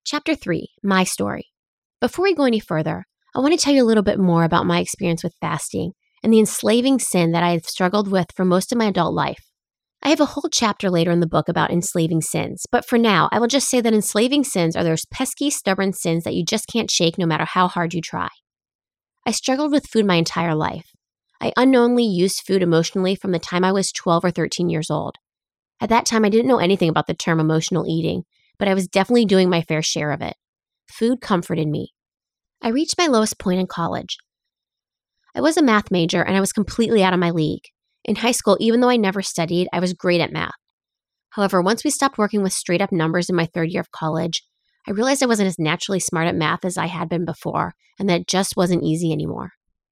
Chapter 3, My Story. Before we go any further, I want to tell you a little bit more about my experience with fasting and the enslaving sin that I have struggled with for most of my adult life. I have a whole chapter later in the book about enslaving sins, but for now, I will just say that enslaving sins are those pesky, stubborn sins that you just can't shake no matter how hard you try. I struggled with food my entire life. I unknowingly used food emotionally from the time I was 12 or 13 years old. At that time, I didn't know anything about the term emotional eating, but I was definitely doing my fair share of it. Food comforted me. I reached my lowest point in college. I was a math major and I was completely out of my league. In high school, even though I never studied, I was great at math. However, once we stopped working with straight up numbers in my third year of college, I realized I wasn't as naturally smart at math as I had been before, and that it just wasn't easy anymore.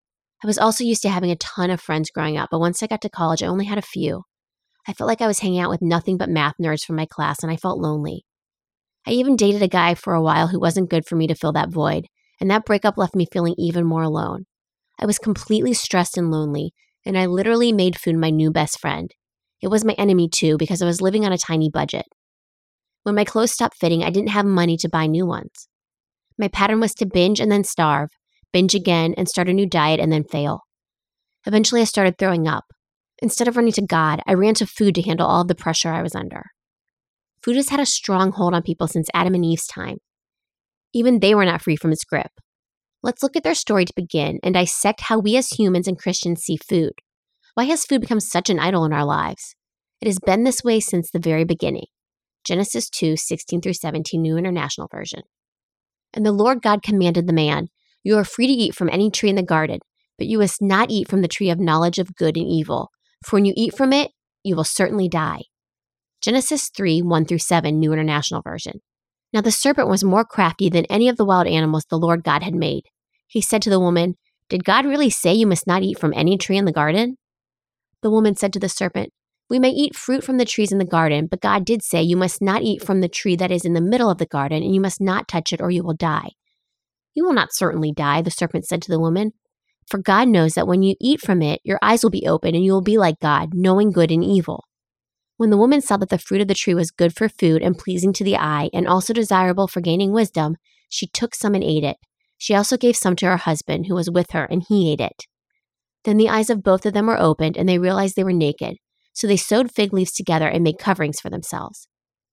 I was also used to having a ton of friends growing up, but once I got to college, I only had a few. I felt like I was hanging out with nothing but math nerds from my class, and I felt lonely. I even dated a guy for a while who wasn't good for me to fill that void, and that breakup left me feeling even more alone. I was completely stressed and lonely, and I literally made food my new best friend. It was my enemy too, because I was living on a tiny budget. When my clothes stopped fitting, I didn't have money to buy new ones. My pattern was to binge and then starve, binge again and start a new diet and then fail. Eventually, I started throwing up. Instead of running to God, I ran to food to handle all of the pressure I was under. Food has had a strong hold on people since Adam and Eve's time. Even they were not free from its grip. Let's look at their story to begin and dissect how we as humans and Christians see food. Why has food become such an idol in our lives? It has been this way since the very beginning. Genesis 2:16-17, New International Version. And the Lord God commanded the man, "You are free to eat from any tree in the garden, but you must not eat from the tree of knowledge of good and evil, for when you eat from it, you will certainly die." Genesis 3:1-7, New International Version. Now the serpent was more crafty than any of the wild animals the Lord God had made. He said to the woman, "Did God really say you must not eat from any tree in the garden?" The woman said to the serpent, "We may eat fruit from the trees in the garden, but God did say you must not eat from the tree that is in the middle of the garden, and you must not touch it or you will die." "You will not certainly die," the serpent said to the woman, "for God knows that when you eat from it, your eyes will be open and you will be like God, knowing good and evil." When the woman saw that the fruit of the tree was good for food and pleasing to the eye and also desirable for gaining wisdom, she took some and ate it. She also gave some to her husband who was with her, and he ate it. Then the eyes of both of them were opened and they realized they were naked. So they sewed fig leaves together and made coverings for themselves.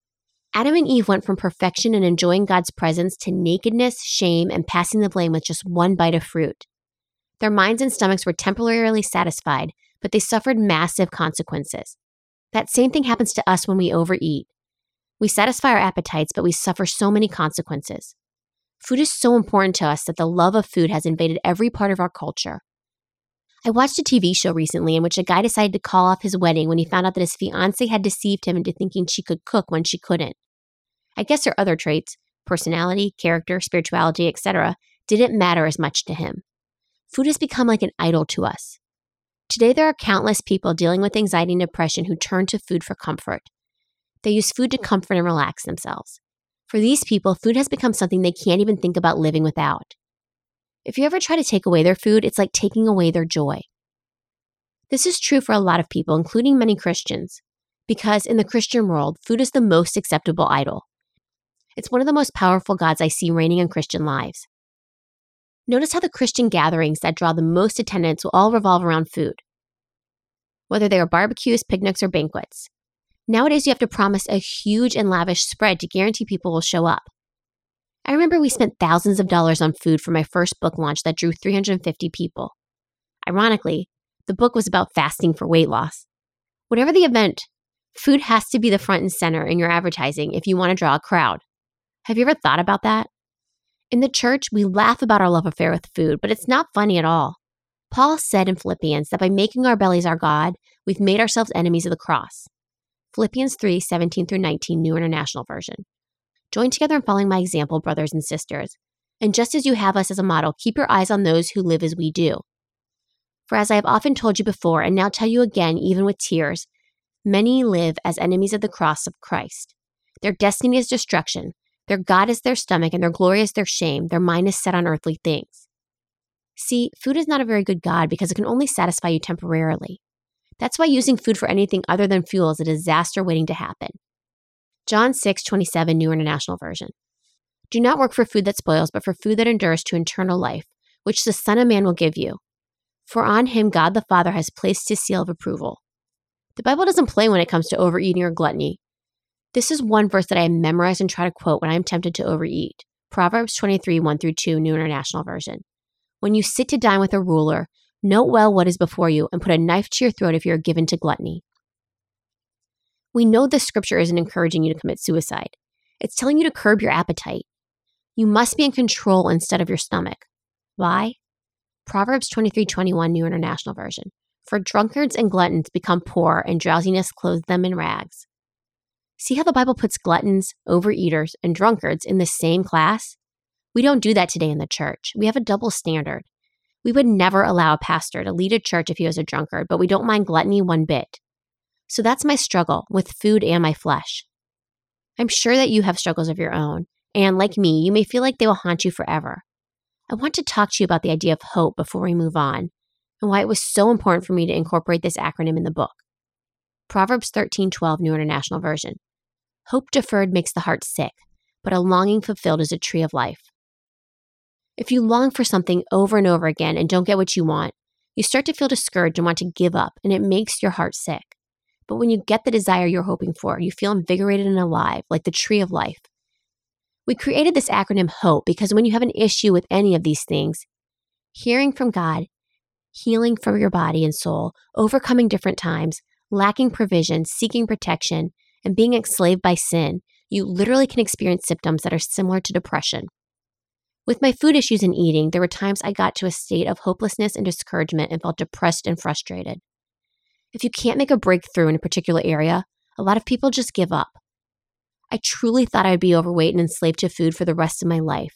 Adam and Eve went from perfection and enjoying God's presence to nakedness, shame, and passing the blame with just one bite of fruit. Their minds and stomachs were temporarily satisfied, but they suffered massive consequences. That same thing happens to us when we overeat. We satisfy our appetites, but we suffer so many consequences. Food is so important to us that the love of food has invaded every part of our culture. I watched a TV show recently in which a guy decided to call off his wedding when he found out that his fiancée had deceived him into thinking she could cook when she couldn't. I guess her other traits, personality, character, spirituality, etc., didn't matter as much to him. Food has become like an idol to us. Today, there are countless people dealing with anxiety and depression who turn to food for comfort. They use food to comfort and relax themselves. For these people, food has become something they can't even think about living without. If you ever try to take away their food, it's like taking away their joy. This is true for a lot of people, including many Christians, because in the Christian world, food is the most acceptable idol. It's one of the most powerful gods I see reigning in Christian lives. Notice how the Christian gatherings that draw the most attendance will all revolve around food, whether they are barbecues, picnics, or banquets. Nowadays, you have to promise a huge and lavish spread to guarantee people will show up. I remember we spent thousands of dollars on food for my first book launch that drew 350 people. Ironically, the book was about fasting for weight loss. Whatever the event, food has to be the front and center in your advertising if you want to draw a crowd. Have you ever thought about that? In the church, we laugh about our love affair with food, but it's not funny at all. Paul said in Philippians that by making our bellies our God, we've made ourselves enemies of the cross. Philippians 3:17-19, New International Version. Join together in following my example, brothers and sisters. And just as you have us as a model, keep your eyes on those who live as we do. For as I have often told you before, and now tell you again, even with tears, many live as enemies of the cross of Christ. Their destiny is destruction. Their God is their stomach, and their glory is their shame. Their mind is set on earthly things. See, food is not a very good God because it can only satisfy you temporarily. That's why using food for anything other than fuel is a disaster waiting to happen. John 6:27, New International Version. Do not work for food that spoils, but for food that endures to eternal life, which the Son of Man will give you. For on him God the Father has placed his seal of approval. The Bible doesn't play when it comes to overeating or gluttony. This is one verse that I memorize and try to quote when I am tempted to overeat. Proverbs 23, 1-2, New International Version. When you sit to dine with a ruler, note well what is before you and put a knife to your throat if you are given to gluttony. We know this scripture isn't encouraging you to commit suicide. It's telling you to curb your appetite. You must be in control instead of your stomach. Why? Proverbs 23:21, New International Version. For drunkards and gluttons become poor, and drowsiness clothes them in rags. See how the Bible puts gluttons, overeaters, and drunkards in the same class? We don't do that today in the church. We have a double standard. We would never allow a pastor to lead a church if he was a drunkard, but we don't mind gluttony one bit. So that's my struggle with food and my flesh. I'm sure that you have struggles of your own, and like me, you may feel like they will haunt you forever. I want to talk to you about the idea of hope before we move on, and why it was so important for me to incorporate this acronym in the book. Proverbs 13:12, New International Version. Hope deferred makes the heart sick, but a longing fulfilled is a tree of life. If you long for something over and over again and don't get what you want, you start to feel discouraged and want to give up, and it makes your heart sick. But when you get the desire you're hoping for, you feel invigorated and alive, like the tree of life. We created this acronym HOPE because when you have an issue with any of these things, hearing from God, healing for your body and soul, overcoming different times, lacking provision, seeking protection, and being enslaved by sin, you literally can experience symptoms that are similar to depression. With my food issues and eating, there were times I got to a state of hopelessness and discouragement and felt depressed and frustrated. If you can't make a breakthrough in a particular area, a lot of people just give up. I truly thought I would be overweight and enslaved to food for the rest of my life.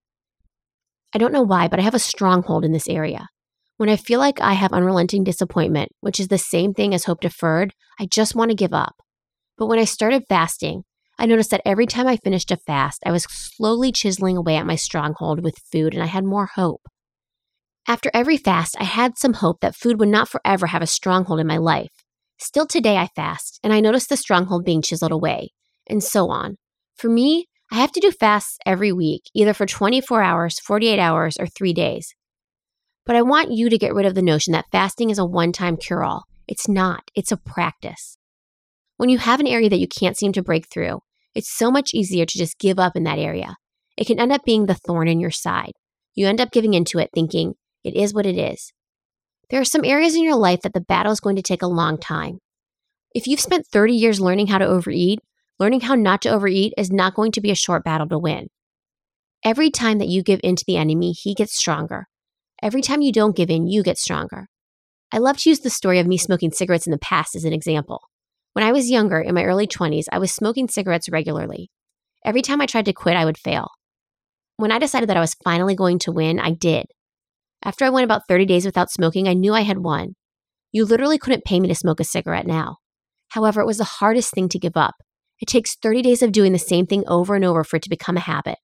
I don't know why, but I have a stronghold in this area. When I feel like I have unrelenting disappointment, which is the same thing as hope deferred, I just want to give up. But when I started fasting, I noticed that every time I finished a fast, I was slowly chiseling away at my stronghold with food, and I had more hope. After every fast, I had some hope that food would not forever have a stronghold in my life. Still today I fast, and I notice the stronghold being chiseled away, and so on. For me, I have to do fasts every week, either for 24 hours, 48 hours, or 3 days. But I want you to get rid of the notion that fasting is a one-time cure-all. It's not. It's a practice. When you have an area that you can't seem to break through, it's so much easier to just give up in that area. It can end up being the thorn in your side. You end up giving into it thinking, it is what it is. There are some areas in your life that the battle is going to take a long time. If you've spent 30 years learning how to overeat, learning how not to overeat is not going to be a short battle to win. Every time that you give in to the enemy, he gets stronger. Every time you don't give in, you get stronger. I love to use the story of me smoking cigarettes in the past as an example. When I was younger, in my early 20s, I was smoking cigarettes regularly. Every time I tried to quit, I would fail. When I decided that I was finally going to win, I did. After I went about 30 days without smoking, I knew I had won. You literally couldn't pay me to smoke a cigarette now. However, it was the hardest thing to give up. It takes 30 days of doing the same thing over and over for it to become a habit.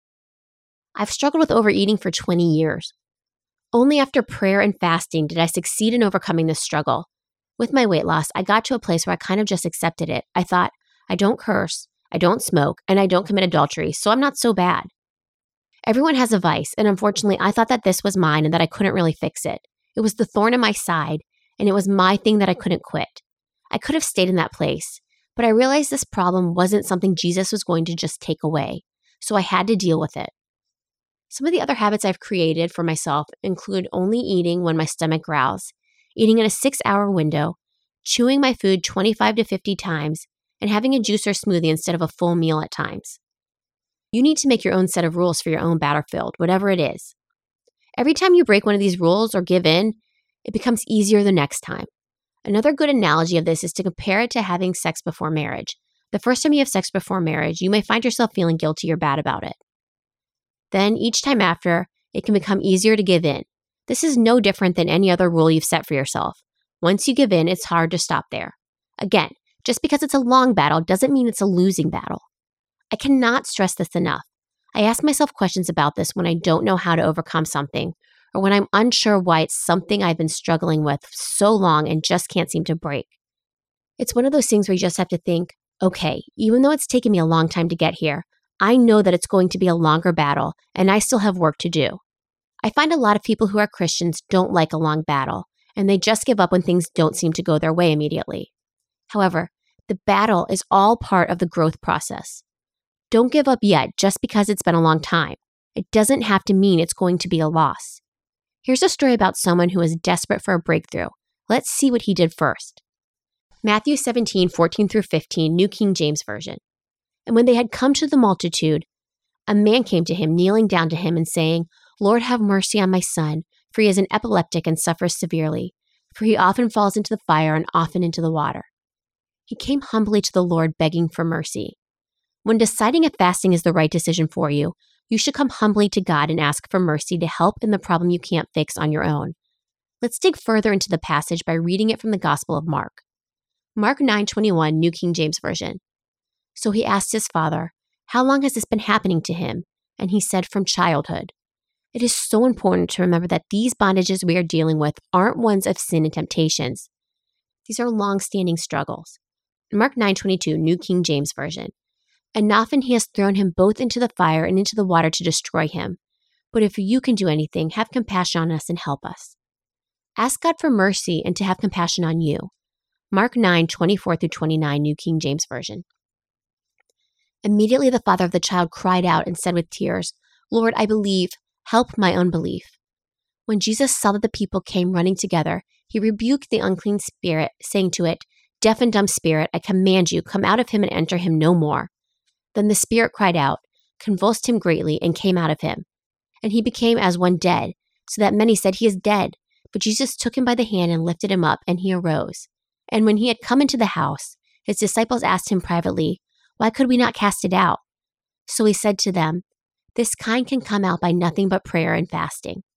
I've struggled with overeating for 20 years. Only after prayer and fasting did I succeed in overcoming this struggle. With my weight loss, I got to a place where I kind of just accepted it. I thought, I don't curse, I don't smoke, and I don't commit adultery, so I'm not so bad. Everyone has a vice, and unfortunately, I thought that this was mine and that I couldn't really fix it. It was the thorn in my side, and it was my thing that I couldn't quit. I could have stayed in that place, but I realized this problem wasn't something Jesus was going to just take away, so I had to deal with it. Some of the other habits I've created for myself include only eating when my stomach growls, eating in a 6-hour window, chewing my food 25 to 50 times, and having a juice or smoothie instead of a full meal at times. You need to make your own set of rules for your own battlefield, whatever it is. Every time you break one of these rules or give in, it becomes easier the next time. Another good analogy of this is to compare it to having sex before marriage. The first time you have sex before marriage, you may find yourself feeling guilty or bad about it. Then each time after, it can become easier to give in. This is no different than any other rule you've set for yourself. Once you give in, it's hard to stop there. Again, just because it's a long battle doesn't mean it's a losing battle. I cannot stress this enough. I ask myself questions about this when I don't know how to overcome something, or when I'm unsure why it's something I've been struggling with so long and just can't seem to break. It's one of those things where you just have to think, okay, even though it's taken me a long time to get here, I know that it's going to be a longer battle, and I still have work to do. I find a lot of people who are Christians don't like a long battle, and they just give up when things don't seem to go their way immediately. However, the battle is all part of the growth process. Don't give up yet just because it's been a long time. It doesn't have to mean it's going to be a loss. Here's a story about someone who is desperate for a breakthrough. Let's see what he did first. Matthew 17:14-15, New King James Version. And when they had come to the multitude, a man came to him, kneeling down to him and saying, Lord, have mercy on my son, for he is an epileptic and suffers severely, for he often falls into the fire and often into the water. He came humbly to the Lord, begging for mercy. When deciding if fasting is the right decision for you, you should come humbly to God and ask for mercy to help in the problem you can't fix on your own. Let's dig further into the passage by reading it from the Gospel of Mark. Mark 9:21, New King James Version. So he asked his father, how long has this been happening to him? And he said, from childhood. It is so important to remember that these bondages we are dealing with aren't ones of sin and temptations. These are long-standing struggles. Mark 9:22, New King James Version. And often he has thrown him both into the fire and into the water to destroy him. But if you can do anything, have compassion on us and help us. Ask God for mercy and to have compassion on you. Mark 9:24-29, New King James Version. Immediately the father of the child cried out and said with tears, Lord, I believe, help my unbelief. When Jesus saw that the people came running together, he rebuked the unclean spirit, saying to it, Deaf and dumb spirit, I command you, come out of him and enter him no more. Then the spirit cried out, convulsed him greatly, and came out of him. And he became as one dead, so that many said, he is dead. But Jesus took him by the hand and lifted him up, and he arose. And when he had come into the house, his disciples asked him privately, why could we not cast it out? So he said to them, this kind can come out by nothing but prayer and fasting.